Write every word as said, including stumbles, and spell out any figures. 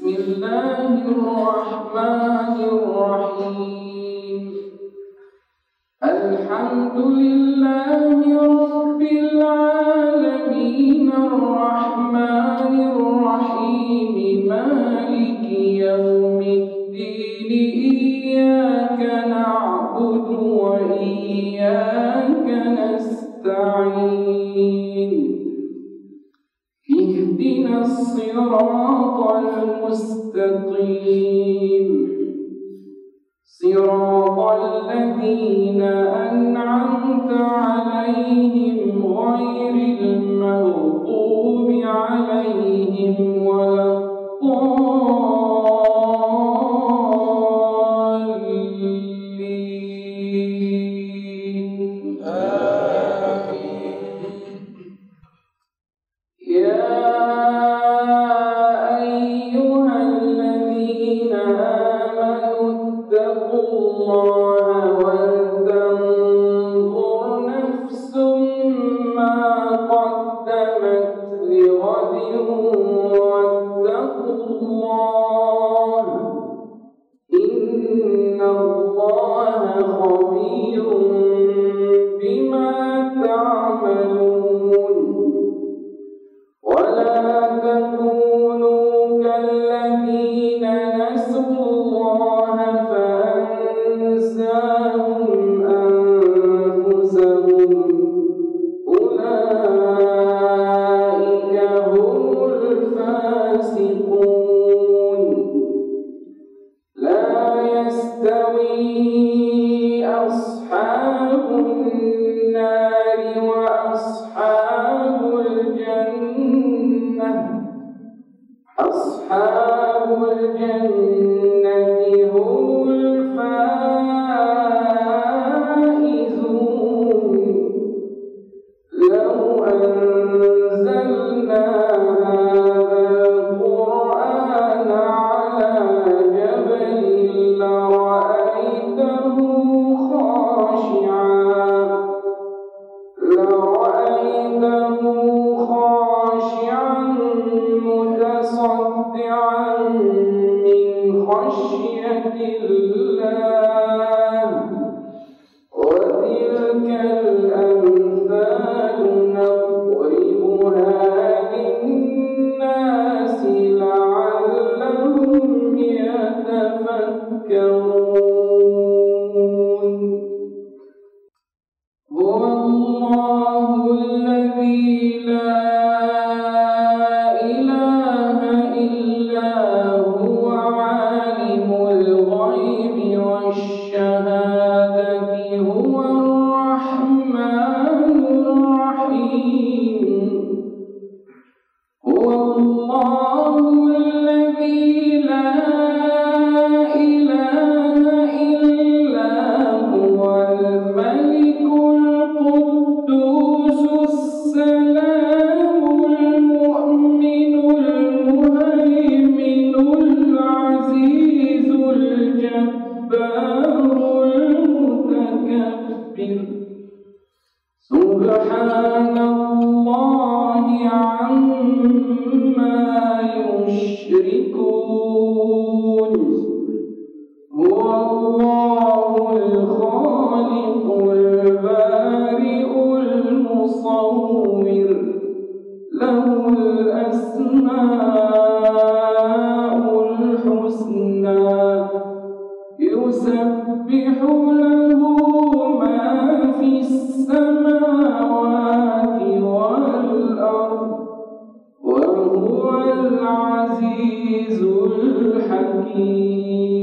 بسم الله الرحمن الرحيم. الحمد لله رب العالمين الرحمن الرحيم مالك يوم الدين إياك نعبد وإياك نستعين اهدنا الصراط المستقيم صراط الذين أنعمت عليهم غير المغضوب عليهم ولا الضالين. آمين. يا أيها الذين آمنوا اتقوا الله ولتنظر نفس ما قدمت لغد واتقوا الله إن الله خبير بما تعملون. ولا تكونوا كالذين نسوا الله فأنساهم أنفسهم أولئك هم الفاسقون. لا يستوي أصحاب النار وأصحاب الجنة أصحاب الجنة هم الفائزون. لو أنزلنا هذا القرآن على جبل لرأيته خاشعا لرأيته خاشعا متصدعا من خشية الله. وتلك الأمثال نضربها للناس لعلهم يتفكرون. هو الله الذي لا إله إلا هو عالم الغيب والشهادة هو الرحمن الرحيم. هو الله الذي لا إله إلا هو الملك القدوس السلام المؤمن المهيمن العزيز الجبار المتكبر. سبحان الله عما يشركون. هو الله الخالق البارئ المصور له الأسماء الحسنى يسبح له ما في السماوات والأرض وهو العزيز الحكيم.